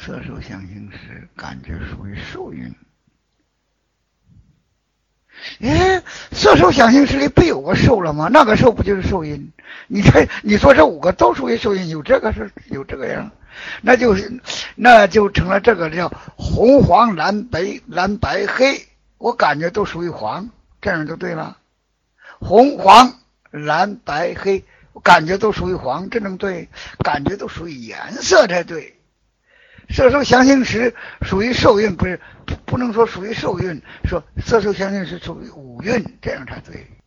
色受想行识，感觉属于受蕴。色受想行识里不有个受了吗？那个受不就是受因？你说这5个都属于受因，有这个样，那就成了这个叫红黄蓝白黑，我感觉都属于黄，这样就对了。红黄蓝白黑，我感觉都属于黄，这能对？感觉都属于颜色才对。色受想行识属于受蕴，不能说属于受蕴，说色受想行识属于五蕴，这样才对。